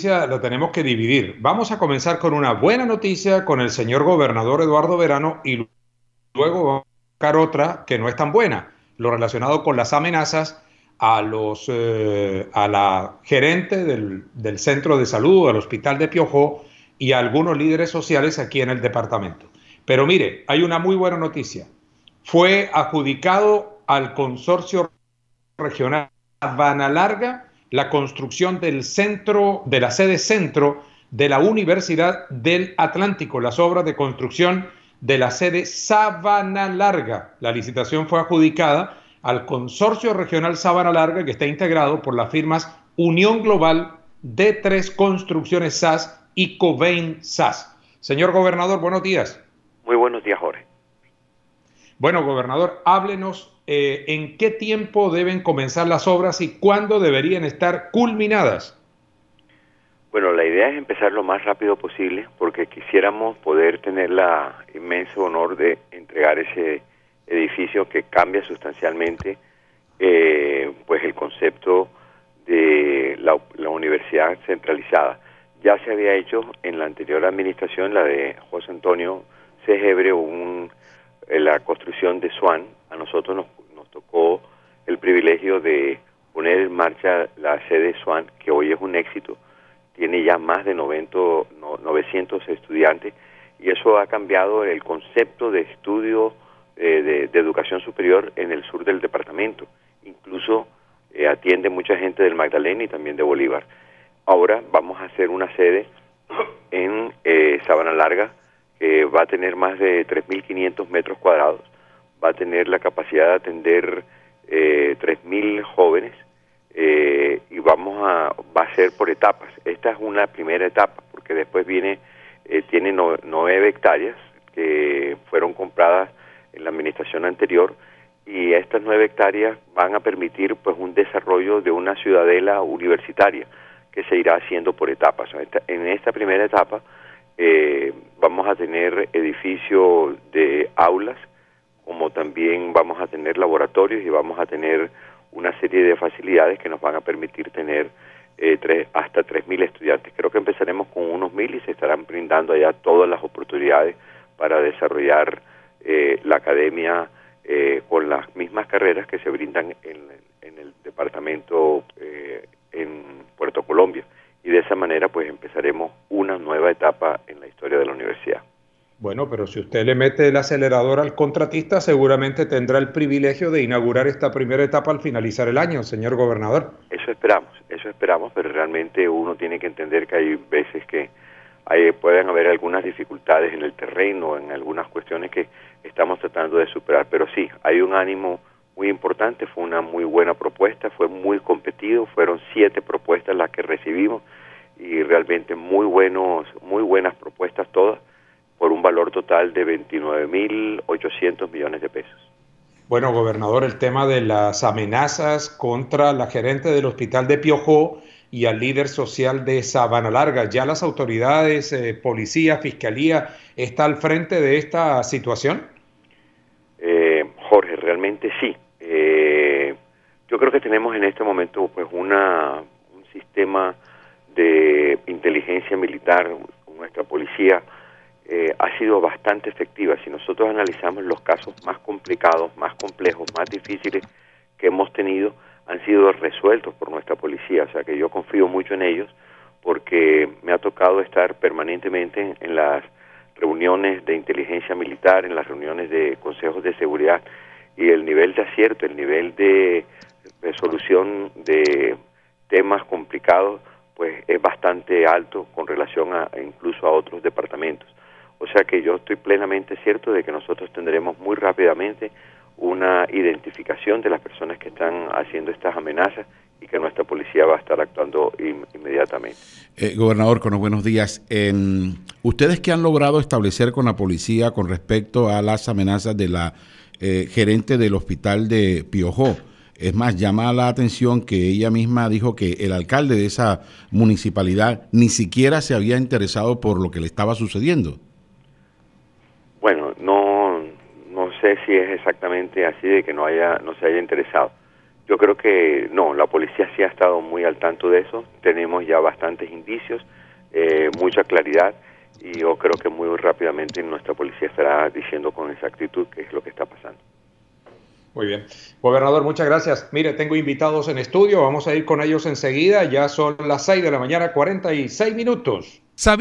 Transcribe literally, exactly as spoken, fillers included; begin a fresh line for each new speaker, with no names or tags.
la tenemos que dividir. Vamos a comenzar con una buena noticia con el señor gobernador Eduardo Verano y luego vamos a buscar otra que no es tan buena, lo relacionado con las amenazas a los eh, a la gerente del, del centro de salud, al hospital de Piojó y a algunos líderes sociales aquí en el departamento. Pero mire, hay una muy buena noticia. Fue adjudicado al consorcio regional Sabana Larga la construcción del centro, de la sede centro de la Universidad del Atlántico, las obras de construcción de la sede Sabana Larga. La licitación fue adjudicada al consorcio regional Sabana Larga, que está integrado por las firmas Unión Global, D tres Construcciones S A S y Cobain S A S. Señor gobernador, buenos días.
Muy buenos días, Jorge.
Bueno, gobernador, háblenos eh, en qué tiempo deben comenzar las obras y cuándo deberían estar culminadas.
Bueno, la idea es empezar lo más rápido posible porque quisiéramos poder tener la inmenso honor de entregar ese edificio que cambia sustancialmente eh, pues el concepto de la, la universidad centralizada. Ya se había hecho en la anterior administración, la de José Antonio Segebre, un la construcción de SWAN. A nosotros nos, nos tocó el privilegio de poner en marcha la sede SWAN, que hoy es un éxito, tiene ya más de noventa, no, novecientos estudiantes, y eso ha cambiado el concepto de estudio eh, de, de educación superior en el sur del departamento. Incluso eh, atiende mucha gente del Magdalena y también de Bolívar. Ahora vamos a hacer una sede en eh, Sabana Larga, Eh, va a tener más de tres mil quinientos metros cuadrados, va a tener la capacidad de atender eh, tres mil jóvenes eh, y vamos a, va a ser por etapas. Esta es una primera etapa porque después viene, eh, tiene no, nueve hectáreas que fueron compradas en la administración anterior y estas nueve hectáreas van a permitir pues un desarrollo de una ciudadela universitaria que se irá haciendo por etapas. Esta, en esta primera etapa Eh, vamos a tener edificios de aulas, como también vamos a tener laboratorios y vamos a tener una serie de facilidades que nos van a permitir tener eh, tres, hasta tres mil estudiantes. Creo que empezaremos con unos mil y se estarán brindando allá todas las oportunidades para desarrollar eh, la academia eh, con las mismas carreras que se brindan en, en el departamento eh, en Puerto Colombia. Y de esa manera pues empezaremos una nueva etapa en la historia de la universidad.
Bueno, pero si usted le mete el acelerador al contratista, seguramente tendrá el privilegio de inaugurar esta primera etapa al finalizar el año, señor gobernador.
Eso esperamos, eso esperamos, pero realmente uno tiene que entender que hay veces que hay, pueden haber algunas dificultades en el terreno, en algunas cuestiones que estamos tratando de superar, pero sí, hay un ánimo muy importante, fue una muy buena propuesta, fue muy competido, fueron siete propuestas las que recibimos y realmente muy buenos, muy buenas propuestas todas, por un valor total de veintinueve mil ochocientos millones de pesos.
Bueno, gobernador, el tema de las amenazas contra la gerente del hospital de Piojó y al líder social de Sabana Larga, ¿ya las autoridades, eh, policía, fiscalía, está al frente de esta situación?
Eh, Jorge, realmente sí. Eh, yo creo que tenemos en este momento pues una un sistema de inteligencia militar, nuestra policía eh, ha sido bastante efectiva. Si nosotros analizamos los casos más complicados, más complejos, más difíciles que hemos tenido, han sido resueltos por nuestra policía, o sea que yo confío mucho en ellos porque me ha tocado estar permanentemente en, en las reuniones de inteligencia militar, en las reuniones de consejos de seguridad, y el nivel de acierto, el nivel de resolución de temas complicados, pues es bastante alto con relación a incluso a otros departamentos. O sea que yo estoy plenamente cierto de que nosotros tendremos muy rápidamente una identificación de las personas que están haciendo estas amenazas y que nuestra policía va a estar actuando in, inmediatamente.
Eh, gobernador, con los buenos días. Eh, ¿Ustedes qué han logrado establecer con la policía con respecto a las amenazas de la eh, gerente del hospital de Piojó? Es más, llama la atención que ella misma dijo que el alcalde de esa municipalidad ni siquiera se había interesado por lo que le estaba sucediendo.
Bueno, no, no sé si es exactamente así de que no haya, no se haya interesado. Yo creo que no, la policía sí ha estado muy al tanto de eso, tenemos ya bastantes indicios, eh, mucha claridad, y yo creo que muy rápidamente nuestra policía estará diciendo con exactitud qué es lo que está pasando.
Muy bien. Gobernador, muchas gracias. Mire, tengo invitados en estudio, vamos a ir con ellos enseguida, ya son las seis de la mañana, cuarenta y seis minutos.